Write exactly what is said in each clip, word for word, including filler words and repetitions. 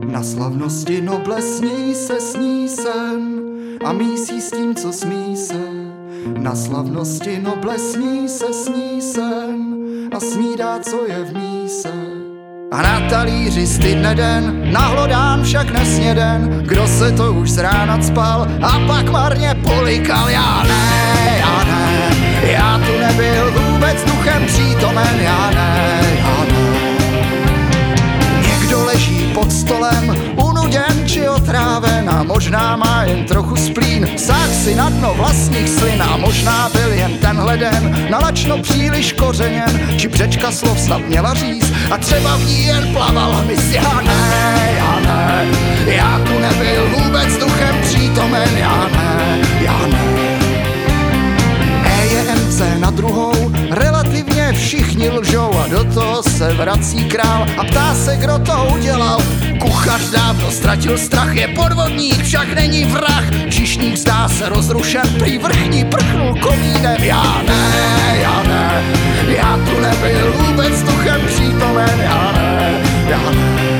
Na slavnosti noblesní se sní sen a mísí s tím, co smí se. Na slavnosti noblesní se sní sen a snídá, co je v míse. A na talíři stydne den, nahlodán však nesněden. Kdo se to už z rána cpal a pak marně polikal. Já ne, já ne, já tu nebyl vůbec duchem přítomen. Já ne, já ne. Někdo leží pod stolem, unuděn či otráven a možná má jen trochu splín. Sáh si na dno vlastních slin a možná byl jen tenhle den nalačno příliš kořeněn, či břečka slov snad měla říct a třeba v ní jen plaval hmyz. Já ne, já ne, já tu nebyl vůbec duchem přítomen. Já ne, já ne. E je M C na druhou, relativně všichni lžou a do toho se vrací král a ptá se, kdo to udělal. Kuchař dávno ztratil strach, je podvodník, však není vrah. Čišník zdá se rozrušen, prý vrchní prchnul komínem. Já ne, já ne, já tu nebyl vůbec duchem přítomen. Já ne, já ne.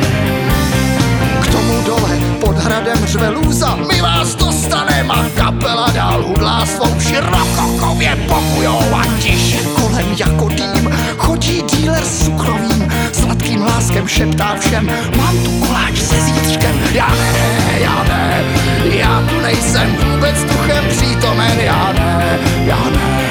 K tomu dole pod hradem řve lůza, my vás dostanem, a kapela dál hudlá svou širokokově pokujou a tiše kolem jako dým chodí díler s cukrovým, sladkým láskem šeptá všem, mám tu koláč se zítřkem. Já ne, já ne, já tu nejsem vůbec duchem přítomen. Já ne, já ne.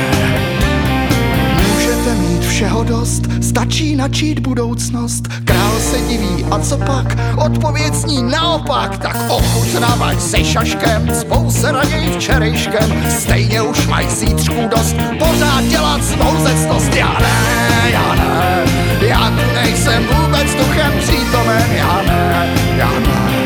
Můžete mít všeho dost, stačí načít budoucnost. Král se diví, a co pak? Odpověď zní naopak. Tak ochutnávač se šaškem, spou se raději včerejškem. Stejně už mají zítřků dost, pořád dělat svou zecnost. Já ne, já ne, já tu nejsem vůbec duchem přítomen. Já ne, já ne.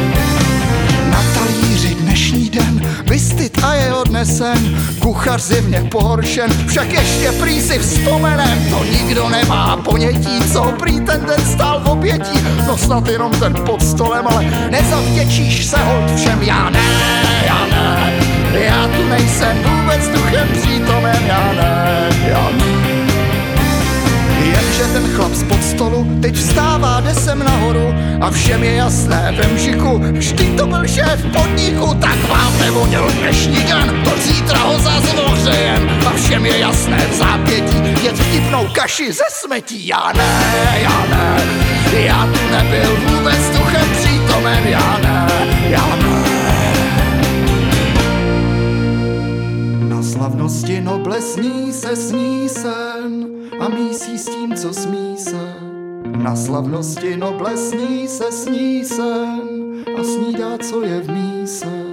Na talíři dnešní den vystyt a je odnesen, kuchař zjevně pohoršen, však ještě prý si vzpomenem. To nikdo nemá ponětí, co prý ten den stál v obětí. No snad jenom ten pod stolem, ale nezavděčíš se holt všem. Já ne, já ne, já tu nejsem vůbec duchem přítomen. Já ne, já ne. Jenže ten chlap z pod stolu teď vstává, jde sem nahoru a všem je jasné ve mžiku, vždy to byl šéf podniku. Tak vám nevoněl dnešní den, to zítra ho zas ohřejem. A všem je jasné v zápětí, jet vtipnou kaši ze smetí. Já ne, já ne, já tu nebyl vůbec duchem přítomen. Já ne, já ne. Na slavnosti noblesní se sní sen a mísí s tím, co smí se. Na slavnosti noblesní se sní sen a snídá, co je v míse.